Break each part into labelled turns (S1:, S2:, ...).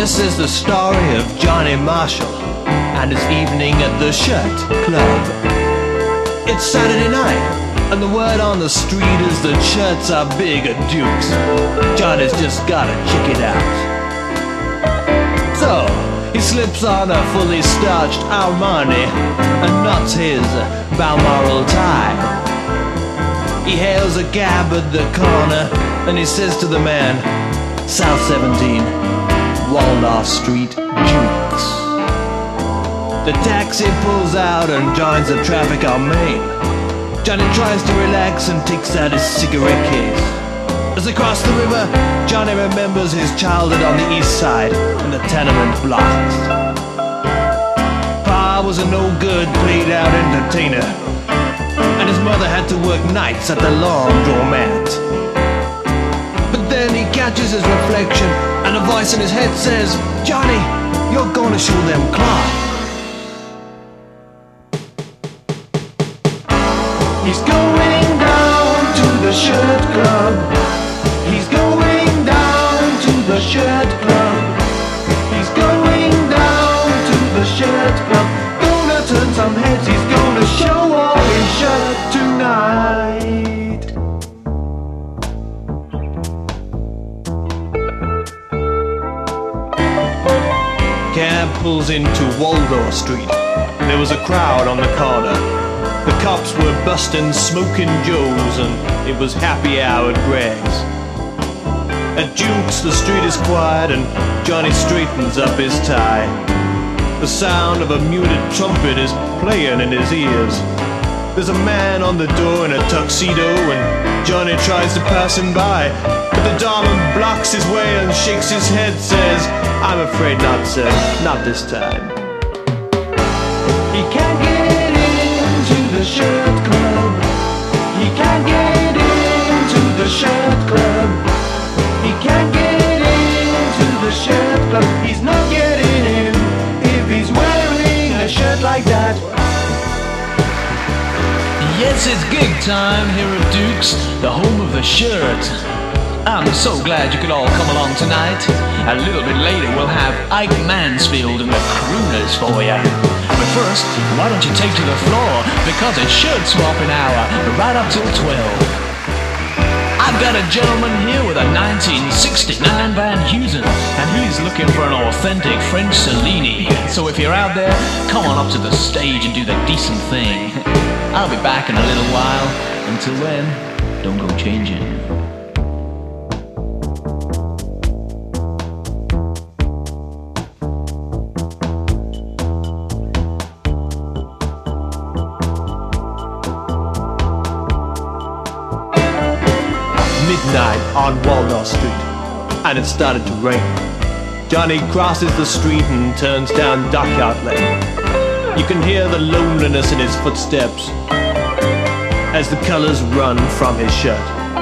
S1: This is the story of Johnny Marshall and his evening at the Shirt Club. It's Saturday night, and the word on the street is that shirts are big at Duke's. Johnny's just gotta check it out. So, he slips on a fully starched Armani and knots his Balmoral tie. He hails a cab at the corner and he says to the man, South 17, Waldorf Street, Jukes. The taxi pulls out and joins the traffic on Main. Johnny tries to relax and takes out his cigarette case. As they cross the river, Johnny remembers his childhood on the east side in the tenement blocks. Pa was a no-good, played-out entertainer, and his mother had to work nights at the laundromat. But then he catches his reflection, and a voice in his head says, Johnny, you're gonna show them Clark. He's going down to the Shirt Club. He's going down to the Shirt Club. He's going down to the Shirt Club. Gonna turn some heads, he's gonna show off his shirt tonight. Cab pulls into Waldorf Street. There was a crowd on the corner. The cops were busting Smoking Joes, and it was happy hour at Greg's. At Duke's the street is quiet and Johnny straightens up his tie. The sound of a muted trumpet is playing in his ears. There's a man on the door in a tuxedo and Johnny tries to pass him by, but the doorman blocks his way and shakes his head, says, I'm afraid not, sir, not this time. He can't get into the Shirt Club. He can't get into the Shirt Club. He can't get into the Shirt Club. He's not getting in if he's wearing a shirt like that.
S2: Yes, it's gig time here at Duke's, the home of the shirt. I'm so glad you could all come along tonight. A little bit later we'll have Ike Mansfield and the Crooners for you. But first, why don't you take to the floor, because it's shirt swapping hour right up till 12. I've got a gentleman here with a 1969 Van Heusen, and he's looking for an authentic French Cellini. So if you're out there, come on up to the stage and do the decent thing. I'll be back in a little while. Until then, don't go changing.
S1: Midnight on Waldorf Street, and it started to rain. Johnny crosses the street and turns down Dockyard Lane. You can hear the loneliness in his footsteps as the colors run from his shirt.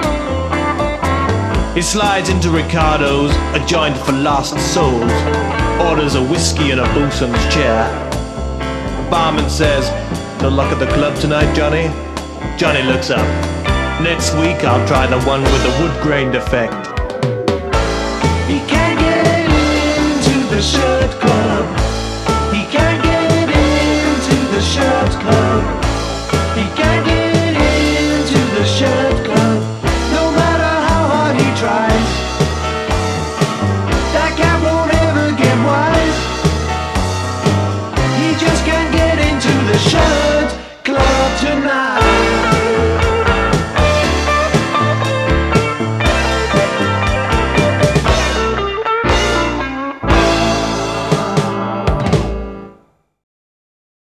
S1: He slides into Ricardo's, a joint for lost souls, orders a whiskey and a bosun's chair. The barman says, no luck at the club tonight, Johnny? Johnny looks up. Next week I'll try the one with the wood grain defect.
S3: He can't get into the Shirt Club. He can't get into the Shirt Club. He can't get into the Shirt Club. No matter how hard he tries, that cat won't ever get wise. He just can't get into the Shirt Club tonight.